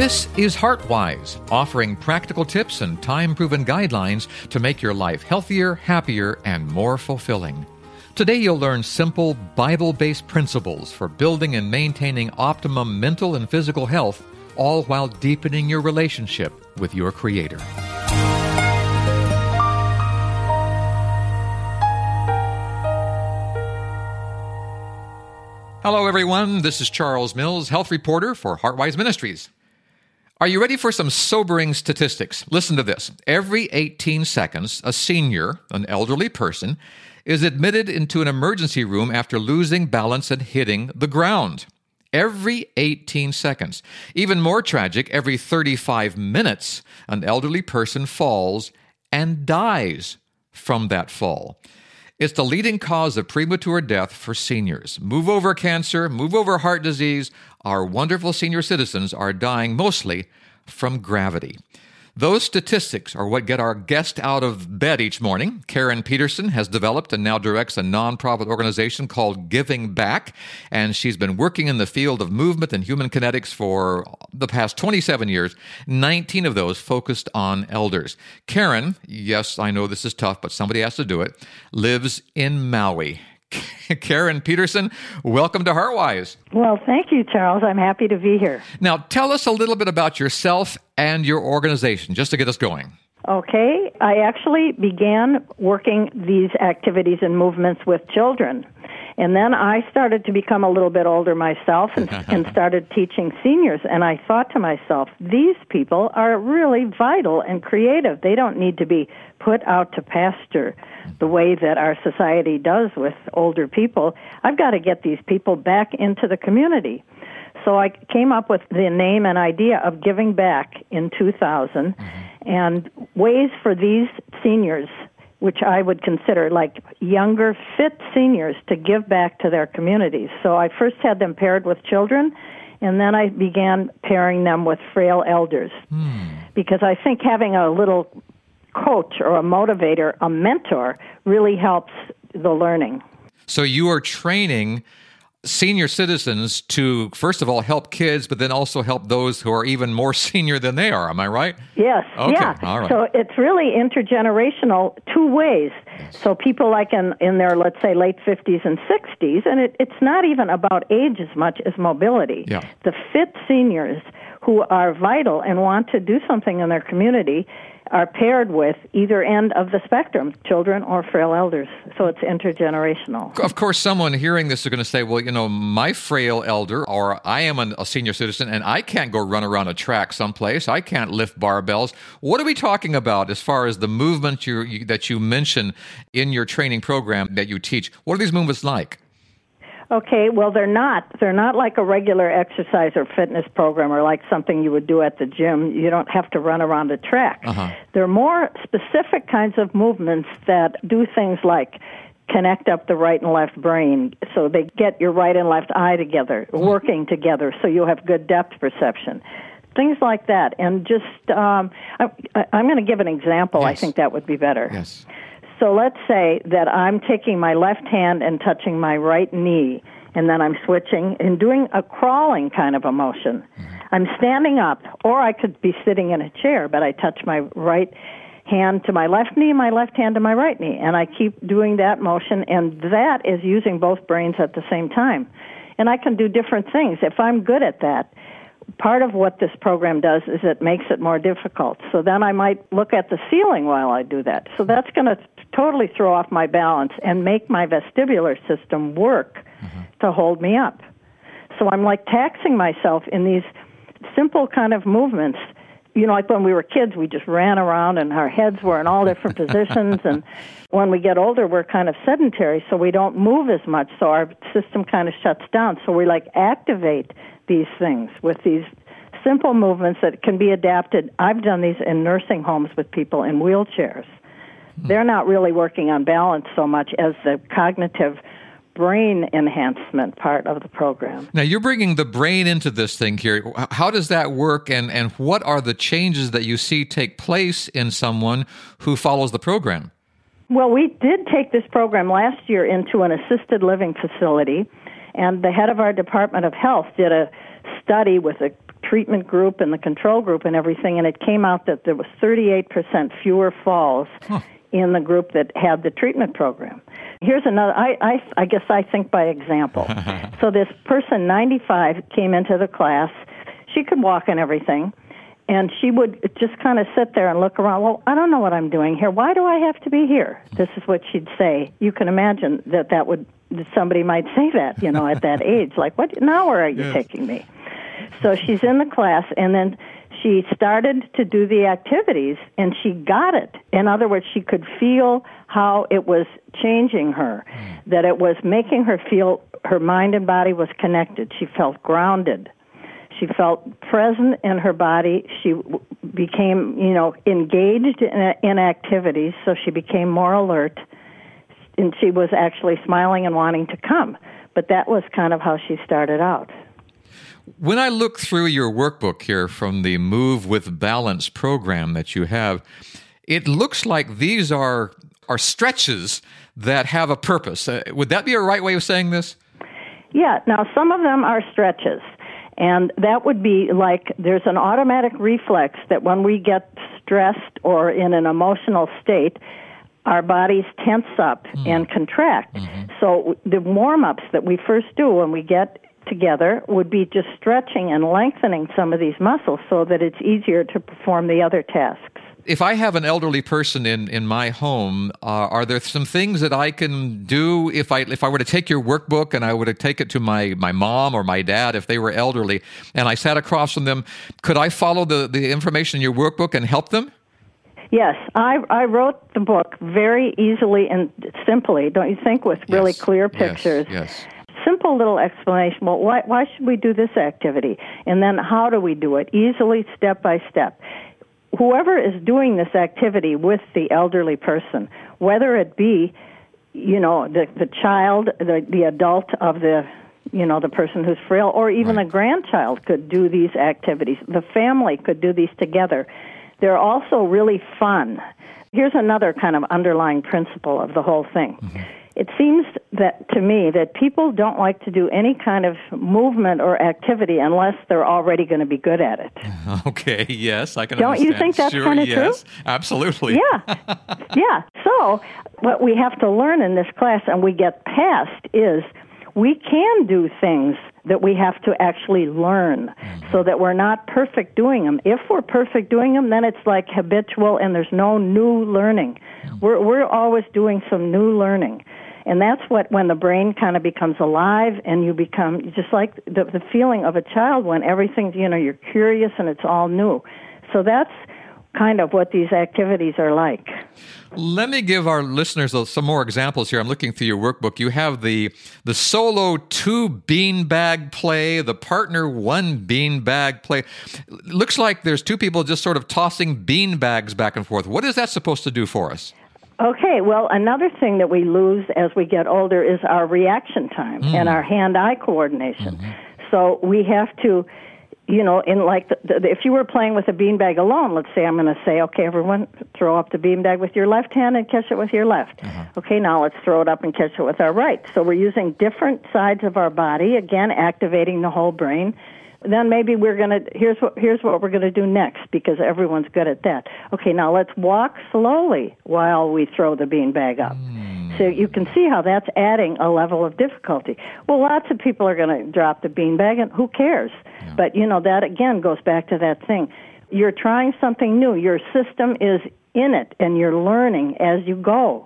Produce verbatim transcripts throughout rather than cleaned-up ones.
This is HeartWise, offering practical tips and time-proven guidelines to make your life healthier, happier, and more fulfilling. Today you'll learn simple, Bible-based principles for building and maintaining optimum mental and physical health, all while deepening your relationship with your Creator. Hello, everyone. This is Charles Mills, health reporter for HeartWise Ministries. Are you ready for some sobering statistics? Listen to this. Every eighteen seconds, a senior, an elderly person, is admitted into an emergency room after losing balance and hitting the ground. Every eighteen seconds. Even more tragic, every thirty-five minutes, an elderly person falls and dies from that fall. It's the leading cause of premature death for seniors. Move over cancer, move over heart disease. Our wonderful senior citizens are dying mostly from gravity. Those statistics are what get our guest out of bed each morning. Karen Peterson has developed and now directs a nonprofit organization called Giving Back, and she's been working in the field of movement and human kinetics for the past twenty-seven years, nineteen of those focused on elders. Karen, yes, I know this is tough, but somebody has to do it, lives in Maui. Karen Peterson, welcome to HeartWise. Well, thank you, Charles. I'm happy to be here. Now, tell us a little bit about yourself and your organization, just to get us going. Okay. I actually began working these activities and movements with children. And then I started to become a little bit older myself and, and started teaching seniors. And I thought to myself, these people are really vital and creative. They don't need to be put out to pasture the way that our society does with older people. I've got to get these people back into the community. So I came up with the name and idea of Giving Back in two thousand, mm-hmm. and ways for these seniors, which I would consider like younger, fit seniors, to give back to their communities. So I first had them paired with children, and then I began pairing them with frail elders. Mm. Because I think having a little coach or a motivator, a mentor, really helps the learning. So you are training senior citizens to, first of all, help kids, but then also help those who are even more senior than they are. Am I right? Yes. Okay. Yeah. All right. So it's really intergenerational two ways. Yes. So people like in, in their, let's say, late fifties and sixties, and it, it's not even about age as much as mobility. Yeah. The fit seniors who are vital and want to do something in their community are paired with either end of the spectrum, children or frail elders. So it's intergenerational. Of course, someone hearing this is going to say, well, you know, my frail elder, or I am an, a senior citizen, and I can't go run around a track someplace. I can't lift barbells. What are we talking about as far as the movement you, you, that you mention in your training program that you teach? What are these movements like? Okay, well, they're not. They're not like a regular exercise or fitness program or like something you would do at the gym. You don't have to run around a track. Uh-huh. They're more specific kinds of movements that do things like connect up the right and left brain, so they get your right and left eye together, mm-hmm. working together, so you have good depth perception. Things like that. And just, um, I, I'm going to give an example. Yes. I think that would be better. Yes. So let's say that I'm taking my left hand and touching my right knee, and then I'm switching and doing a crawling kind of a motion. Mm-hmm. I'm standing up, or I could be sitting in a chair, but I touch my right hand to my left knee, my left hand to my right knee, and I keep doing that motion, and that is using both brains at the same time. And I can do different things. If I'm good at that, part of what this program does is it makes it more difficult. So then I might look at the ceiling while I do that. So that's going to totally throw off my balance and make my vestibular system work mm-hmm. to hold me up. So I'm like taxing myself in these simple kind of movements. You know, like when we were kids, we just ran around and our heads were in all different positions. And when we get older, we're kind of sedentary, so we don't move as much. So our system kind of shuts down. So we like activate these things with these simple movements that can be adapted. I've done these in nursing homes with people in wheelchairs. They're not really working on balance so much as the cognitive brain enhancement part of the program. Now, you're bringing the brain into this thing here. How does that work, and, and what are the changes that you see take place in someone who follows the program? Well, we did take this program last year into an assisted living facility, and the head of our Department of Health did a study with a treatment group and the control group and everything, and it came out that there was thirty-eight percent fewer falls huh. in the group that had the treatment program. Here's another, I, I, I guess I think by example. So this person, ninety-five, came into the class. She could walk and everything, and she would just kind of sit there and look around. Well, I don't know what I'm doing here. Why do I have to be here? This is what she'd say. You can imagine that that would, that somebody might say that, you know, at that age. Like, what? Now where are you yes. taking me? So she's in the class, and then she started to do the activities, and she got it. In other words, she could feel how it was changing her, that it was making her feel her mind and body was connected. She felt grounded. She felt present in her body. She w- became, you know, engaged in, in activities, so she became more alert, and she was actually smiling and wanting to come. But that was kind of how she started out. When I look through your workbook here from the Move with Balance program that you have, it looks like these are are stretches that have a purpose. Uh, would that be a right way of saying this? Yeah. Now, some of them are stretches, and that would be like there's an automatic reflex that when we get stressed or in an emotional state, our bodies tense up mm. and contract. Mm-hmm. So the warm-ups that we first do when we get together would be just stretching and lengthening some of these muscles so that it's easier to perform the other tasks. If I have an elderly person in, in my home, uh, are there some things that I can do if I if I were to take your workbook and I were to take it to my, my mom or my dad if they were elderly and I sat across from them, could I follow the, the information in your workbook and help them? Yes, I, I wrote the book very easily and simply, don't you think, with really yes. clear pictures. Yes, yes. Simple little explanation. Well, why, why should we do this activity? And then how do we do it? Easily, step by step. Whoever is doing this activity with the elderly person, whether it be, you know, the, the child, the, the adult of the, you know, the person who's frail, or even right. a grandchild could do these activities. The family could do these together. They're also really fun. Here's another kind of underlying principle of the whole thing. Mm-hmm. It seems that to me that people don't like to do any kind of movement or activity unless they're already going to be good at it. Okay, yes, I can don't understand. Don't you think that's sure, kind of yes, true? Absolutely. Yeah, yeah. So what we have to learn in this class and we get past is we can do things that we have to actually learn mm-hmm. so that we're not perfect doing them. If we're perfect doing them, then it's like habitual and there's no new learning. Mm-hmm. We're we're always doing some new learning. And that's what, when the brain kind of becomes alive and you become just like the, the feeling of a child when everything's, you know, you're curious and it's all new. So that's kind of what these activities are like. Let me give our listeners some more examples here. I'm looking through your workbook. You have the the solo two beanbag play, the partner one beanbag play. Looks like there's two people just sort of tossing beanbags back and forth. What is that supposed to do for us? Okay, well, another thing that we lose as we get older is our reaction time mm. and our hand-eye coordination. Mm-hmm. So we have to, you know, in like, the, the, if you were playing with a beanbag alone, let's say I'm going to say, okay, everyone, throw up the beanbag with your left hand and catch it with your left. Uh-huh. Okay, now let's throw it up and catch it with our right. So we're using different sides of our body, again, activating the whole brain. Then maybe we're going to, here's what here's what we're going to do next, because everyone's good at that. Okay, now let's walk slowly while we throw the beanbag up. Mm. So you can see how that's adding a level of difficulty. Well, lots of people are going to drop the beanbag, and who cares? Yeah. But, you know, that again goes back to that thing. You're trying something new. Your system is in it, and you're learning as you go.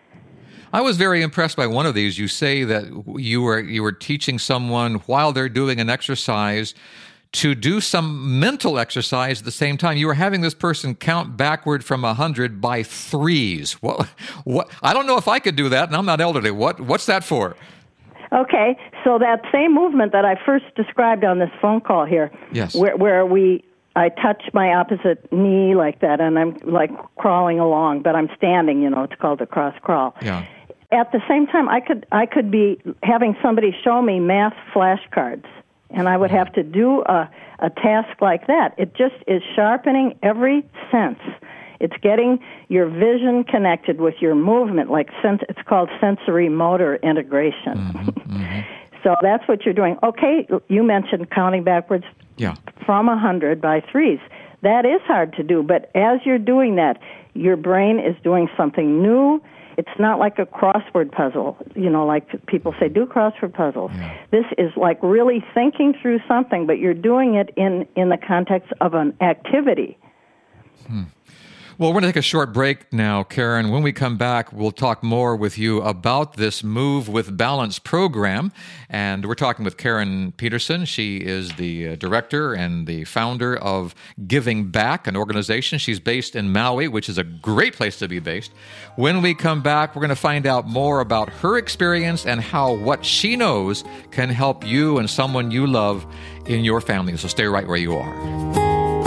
I was very impressed by one of these. You say that you were you were teaching someone while they're doing an exercise to do some mental exercise at the same time. You were having this person count backward from one hundred by threes. What? What? I don't know if I could do that, and I'm not elderly. What? What's that for? Okay, so that same movement that I first described on this phone call here, yes, where, where we I touch my opposite knee like that, and I'm like crawling along, but I'm standing. You know, it's called a cross crawl. Yeah. At the same time, I could I could be having somebody show me math flashcards, and I would have to do a, a task like that. It just is sharpening every sense. It's getting your vision connected with your movement, like sense, it's called sensory motor integration. Mm-hmm, mm-hmm. So that's what you're doing. Okay, you mentioned counting backwards. Yeah. from one hundred by threes. That is hard to do, but as you're doing that, your brain is doing something new. It's not like a crossword puzzle, you know, like people say, do crossword puzzles. Yeah. This is like really thinking through something, but you're doing it in, in the context of an activity. Hmm. Well, we're going to take a short break now, Karen. When we come back, we'll talk more with you about this Move with Balance program. And we're talking with Karen Peterson. She is the uh, director and the founder of Giving Back, an organization. She's based in Maui, which is a great place to be based. When we come back, we're going to find out more about her experience and how what she knows can help you and someone you love in your family. So stay right where you are.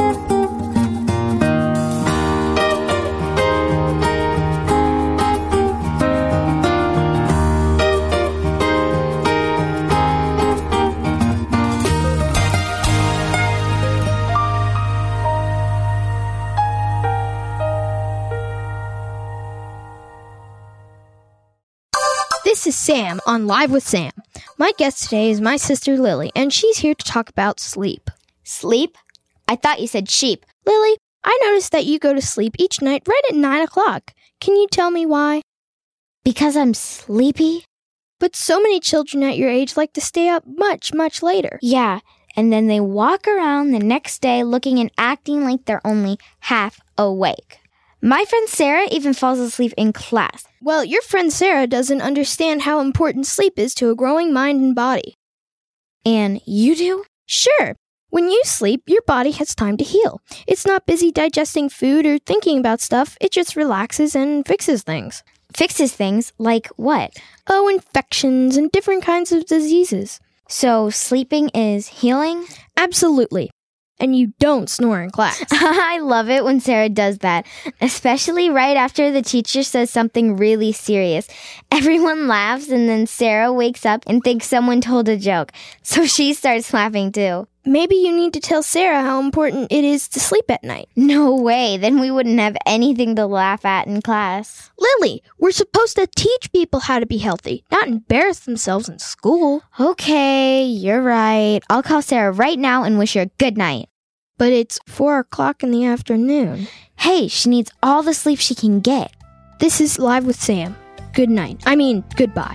This is Sam on Live with Sam. My guest today is my sister Lily, and she's here to talk about sleep. Sleep? I thought you said sheep. Lily, I noticed that you go to sleep each night right at nine o'clock. Can you tell me why? Because I'm sleepy? But so many children at your age like to stay up much, much later. Yeah, and then they walk around the next day looking and acting like they're only half awake. My friend Sarah even falls asleep in class. Well, your friend Sarah doesn't understand how important sleep is to a growing mind and body. And you do? Sure. When you sleep, your body has time to heal. It's not busy digesting food or thinking about stuff. It just relaxes and fixes things. Fixes things? Like what? Oh, infections and different kinds of diseases. So sleeping is healing? Absolutely. And you don't snore in class. I love it when Sarah does that, especially right after the teacher says something really serious. Everyone laughs, and then Sarah wakes up and thinks someone told a joke, so she starts laughing too. Maybe you need to tell Sarah how important it is to sleep at night. No way, then we wouldn't have anything to laugh at in class. Lily, we're supposed to teach people how to be healthy, not embarrass themselves in school. Okay, you're right. I'll call Sarah right now and wish her a good night. But it's four o'clock in the afternoon. Hey, she needs all the sleep she can get. This is Live with Sam. Good night. I mean, goodbye.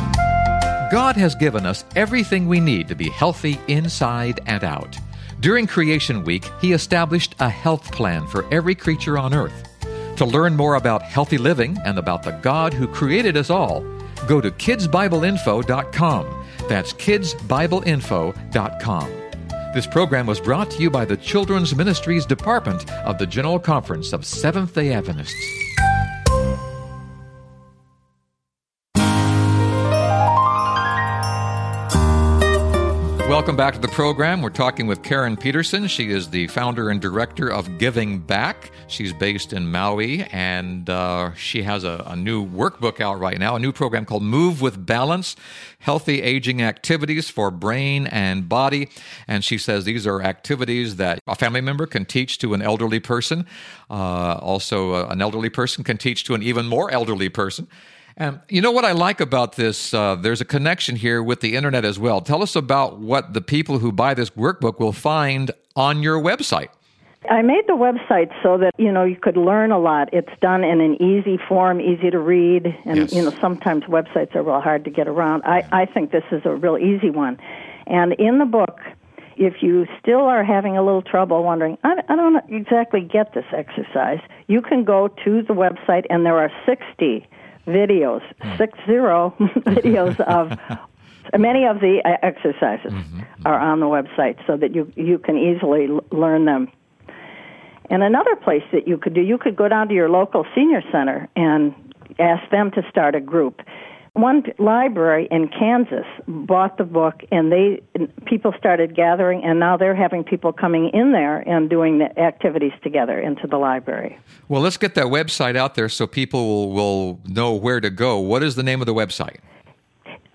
God has given us everything we need to be healthy inside and out. During Creation Week, He established a health plan for every creature on earth. To learn more about healthy living and about the God who created us all, go to kids bible info dot com. That's kids bible info dot com. This program was brought to you by the Children's Ministries Department of the General Conference of Seventh-day Adventists. Welcome back to the program. We're talking with Karen Peterson. She is the founder and director of Giving Back. She's based in Maui, and uh, she has a, a new workbook out right now, a new program called Move with Balance, Healthy Aging Activities for Brain and Body. And she says these are activities that a family member can teach to an elderly person. Uh, also, uh, an elderly person can teach to an even more elderly person. And you know what I like about this? Uh, there's a connection here with the internet as well. Tell us about what the people who buy this workbook will find on your website. I made the website so that, you know, you could learn a lot. It's done in an easy form, easy to read, and, yes. you know, sometimes websites are real hard to get around. I, I think this is a real easy one. And in the book, if you still are having a little trouble wondering, I, I don't exactly get this exercise, you can go to the website, and there are sixty videos, six zero videos of many of the exercises mm-hmm. are on the website so that you you can easily l- learn them. And another place that you could do, you could go down to your local senior center and ask them to start a group. One library in Kansas bought the book, and they people started gathering, and now they're having people coming in there and doing the activities together into the library. Well, let's get that website out there so people will, will know where to go. What is the name of the website?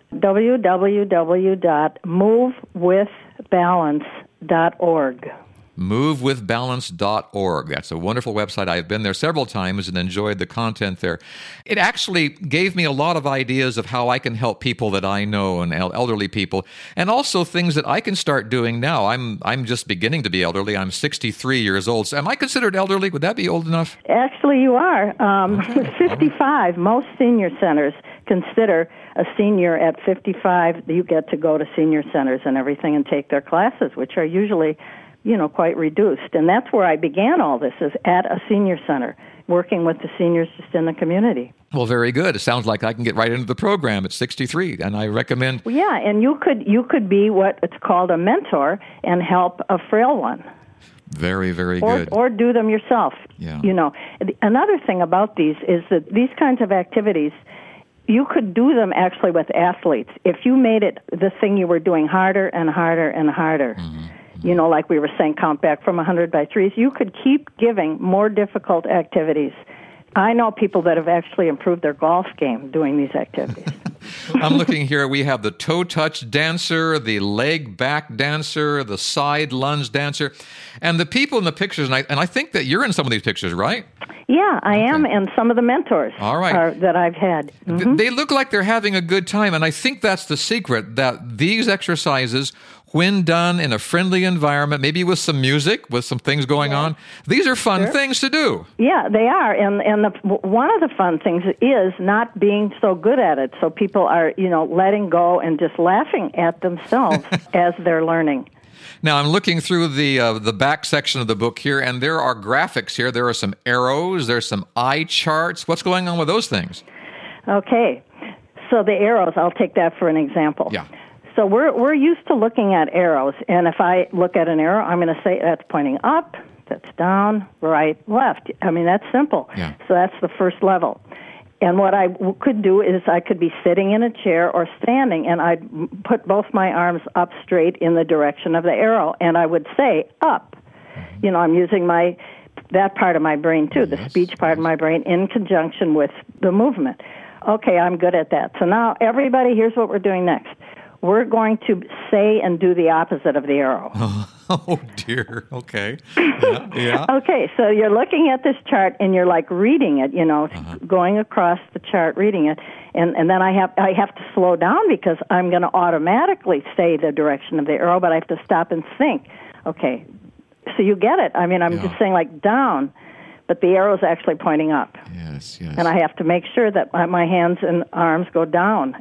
w w w dot move with balance dot org. move with balance dot org. That's a wonderful website. I've been there several times and enjoyed the content there. It actually gave me a lot of ideas of how I can help people that I know and el- elderly people, and also things that I can start doing now. I'm I'm just beginning to be elderly. I'm sixty-three years old. So am I considered elderly? Would that be old enough? Actually, you are. Um, Okay. fifty-five. Most senior centers consider a senior at fifty-five. You get to go to senior centers and everything and take their classes, which are usually, you know, quite reduced. And that's where I began all this, is at a senior center, working with the seniors just in the community. Well, very good. It sounds like I can get right into the program at sixty-three, and I recommend... Well, yeah, and you could you could be what it's called a mentor and help a frail one. Very, very Or, good. or do them yourself. Yeah. You know, another thing about these is that these kinds of activities, you could do them actually with athletes. If you made it the thing you were doing harder and harder and harder, mm-hmm. you know, like we were saying, count back from one hundred by threes, you could keep giving more difficult activities. I know people that have actually improved their golf game doing these activities. I'm looking here. We have the toe touch dancer, the leg back dancer, the side lunge dancer, and the people in the pictures. And I, and I think that you're in some of these pictures, right? Yeah, I am, Okay. and some of the mentors All right. are, that I've had. Th- Mhm. They look like they're having a good time, and I think that's the secret, that these exercises, when done in a friendly environment, maybe with some music, with some things going on, these are fun Sure. things to do. Yeah, they are, and and the, one of the fun things is not being so good at it. So people are, you know, letting go and just laughing at themselves as they're learning. Now, I'm looking through the uh, the back section of the book here, and there are graphics here. There are some arrows. There's some eye charts. What's going on with those things? Okay, so the arrows. I'll take that for an example. Yeah. So we're we're used to looking at arrows, and if I look at an arrow, I'm going to say that's pointing up, that's down, right, left. I mean, that's simple. Yeah. So that's the first level. And what I w- could do is I could be sitting in a chair or standing, and I'd m- put both my arms up straight in the direction of the arrow, and I would say up. Mm-hmm. You know, I'm using my that part of my brain too, the Yes, speech part yes. of my brain, in conjunction with the movement. Okay, I'm good at that. So now, everybody, here's what we're doing next. We're going to say and do the opposite of the arrow. Oh, dear. Okay. Yeah. yeah. Okay, so you're looking at this chart and you're like reading it, you know, Uh-huh. going across the chart, reading it, and and then I have I have to slow down because I'm going to automatically say the direction of the arrow, but I have to stop and think. Okay, so you get it. I mean, I'm Yeah. just saying like down, but the arrow's actually pointing up, Yes, yes. and I have to make sure that my, my hands and arms go down.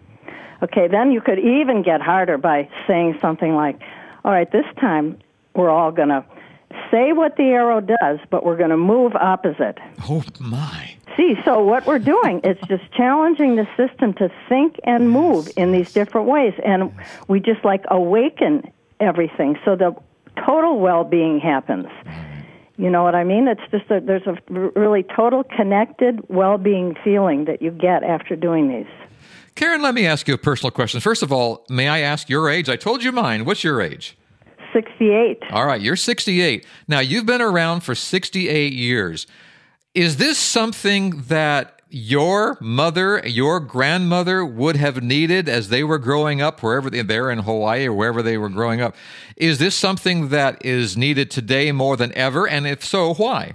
Okay, then you could even get harder by saying something like, all right, this time we're all going to say what the arrow does, but we're going to move opposite. Oh, my. See, so what we're doing is just challenging the system to think and move in these different ways, and we just like awaken everything so the total well-being happens. You know what I mean? It's just that there's a really total connected well-being feeling that you get after doing these. Karen, let me ask you a personal question. First of all, may I ask your age? I told you mine. What's your age? sixty-eight. All right, you're sixty-eight. Now, you've been around for sixty-eight years. Is this something that your mother, your grandmother would have needed as they were growing up, wherever they, they're in Hawaii or wherever they were growing up? Is this something that is needed today more than ever? And if so, why?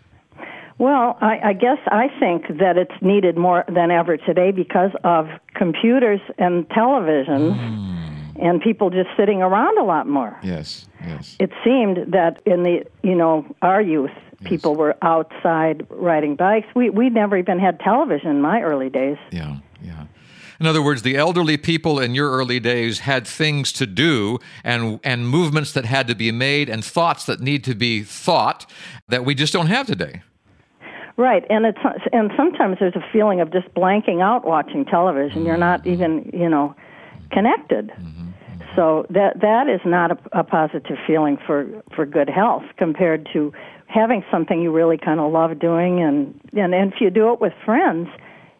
Well, I, I guess I think that it's needed more than ever today because of computers and televisions mm. and people just sitting around a lot more. Yes, yes. It seemed that in the, you know, our youth, yes. people were outside riding bikes. We we never even had television in my early days. Yeah, yeah. In other words, the elderly people in your early days had things to do and and movements that had to be made and thoughts that need to be thought that we just don't have today. Right, and it's and sometimes there's a feeling of just blanking out watching television. Mm-hmm. You're not even, you know, connected. Mm-hmm. So that that is not a, a positive feeling for, for good health compared to having something you really kind of love doing, and, and and if you do it with friends,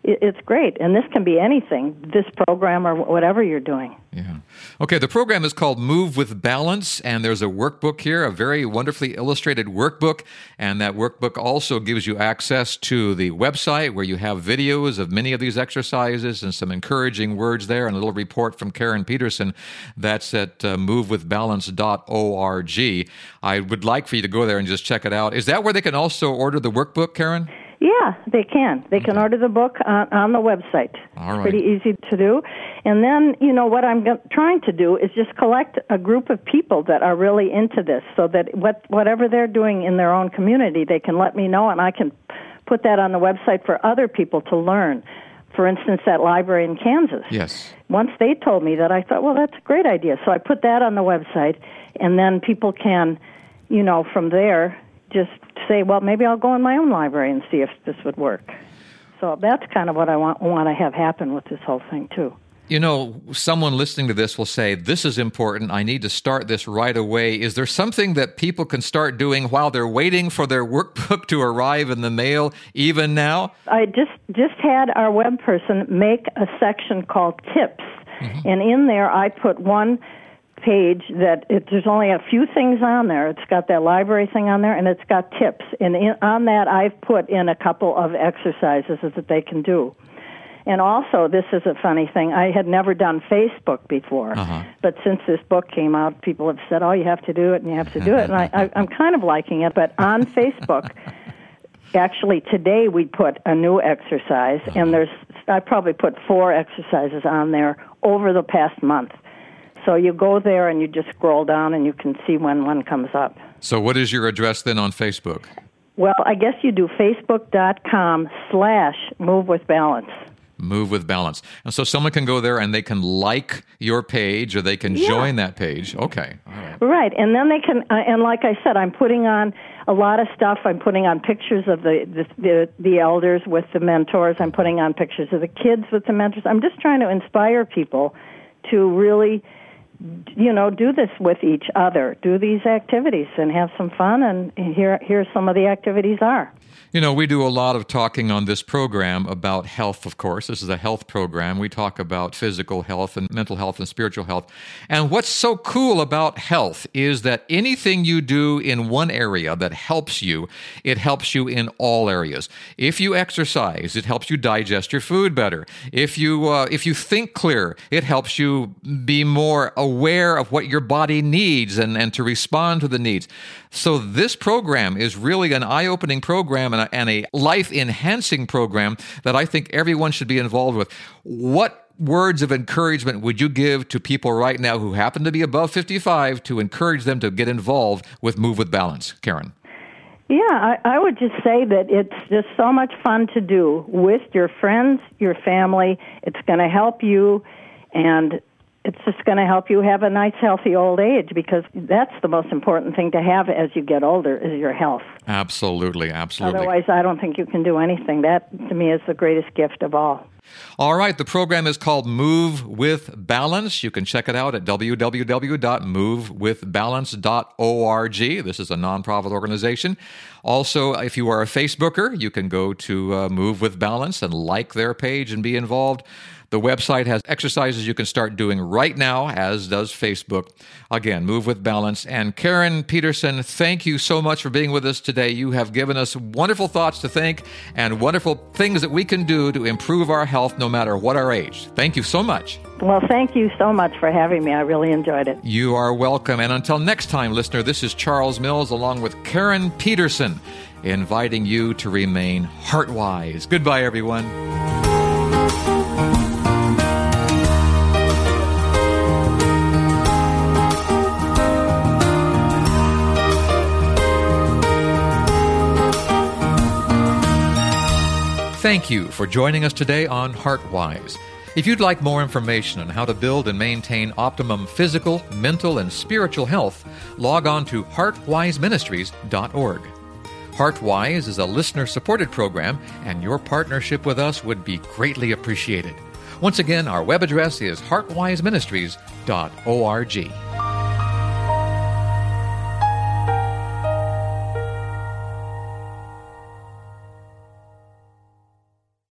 it, it's great. And this can be anything, this program or whatever you're doing. Yeah. Okay, the program is called Move with Balance, and there's a workbook here, a very wonderfully illustrated workbook, and that workbook also gives you access to the website where you have videos of many of these exercises and some encouraging words there, and a little report from Karen Peterson. That's at uh, move with balance dot org. I would like for you to go there and just check it out. Is that where they can also order the workbook, Karen? Yeah, they can. They can order the book on, on the website. All right. It's pretty easy to do. And then, you know, what I'm go- trying to do is just collect a group of people that are really into this so that what whatever they're doing in their own community, they can let me know, and I can put that on the website for other people to learn. For instance, that library in Kansas. Yes. Once they told me that, I thought, well, that's a great idea. So I put that on the website, and then people can, you know, from there just say, well, maybe I'll go in my own library and see if this would work. So that's kind of what I want, want to have happen with this whole thing, too. You know, someone listening to this will say, this is important. I need to start this right away. Is there something that people can start doing while they're waiting for their workbook to arrive in the mail, even now? I just, just had our web person make a section called Tips. Mm-hmm. And in there, I put one page that it, there's only a few things on there. It's got that library thing on there, and it's got tips. And in, on that, I've put in a couple of exercises that they can do. And also, this is a funny thing, I had never done Facebook before, uh-huh. but since this book came out, people have said, oh, you have to do it, and you have to do it, and I, I, I'm kind of liking it. But on Facebook, actually today we put a new exercise, uh-huh. and there's I probably put four exercises on there over the past month. So you go there and you just scroll down and you can see when one comes up. So what is your address then on Facebook? Well, I guess you do facebook.com slash move with balance. Move with Balance. And so someone can go there and they can like your page or they can yeah. join that page. Okay. All right. Right. And then they can, uh, and like I said, I'm putting on a lot of stuff. I'm putting on pictures of the, the, the, the elders with the mentors. I'm putting on pictures of the kids with the mentors. I'm just trying to inspire people to really, you know, do this with each other, do these activities and have some fun. And here, here some of the activities are. You know, we do a lot of talking on this program about health, of course. This is a health program. We talk about physical health and mental health and spiritual health. And what's so cool about health is that anything you do in one area that helps you, it helps you in all areas. If you exercise, it helps you digest your food better. If you uh, if you think clear, it helps you be more aware of what your body needs and, and to respond to the needs. So this program is really an eye-opening program and a, and a life-enhancing program that I think everyone should be involved with. What words of encouragement would you give to people right now who happen to be above fifty-five to encourage them to get involved with Move with Balance? Karen. Yeah, I, I would just say that it's just so much fun to do with your friends, your family. It's going to help you, and it's just going to help you have a nice, healthy old age, because that's the most important thing to have as you get older is your health. Absolutely, absolutely. Otherwise, I don't think you can do anything. That, to me, is the greatest gift of all. All right, the program is called Move with Balance. You can check it out at w w w dot move with balance dot org. This is a nonprofit organization. Also, if you are a Facebooker, you can go to uh, Move with Balance and like their page and be involved. The website has exercises you can start doing right now, as does Facebook. Again, Move with Balance. And Karen Peterson, thank you so much for being with us today. You have given us wonderful thoughts to think and wonderful things that we can do to improve our health no matter what our age. Thank you so much. Well, thank you so much for having me. I really enjoyed it. You are welcome. And until next time, listener, this is Charles Mills along with Karen Peterson, inviting you to remain heart-wise. Goodbye, everyone. Thank you for joining us today on HeartWise. If you'd like more information on how to build and maintain optimum physical, mental, and spiritual health, log on to heart wise ministries dot org. HeartWise is a listener-supported program, and your partnership with us would be greatly appreciated. Once again, our web address is heart wise ministries dot org.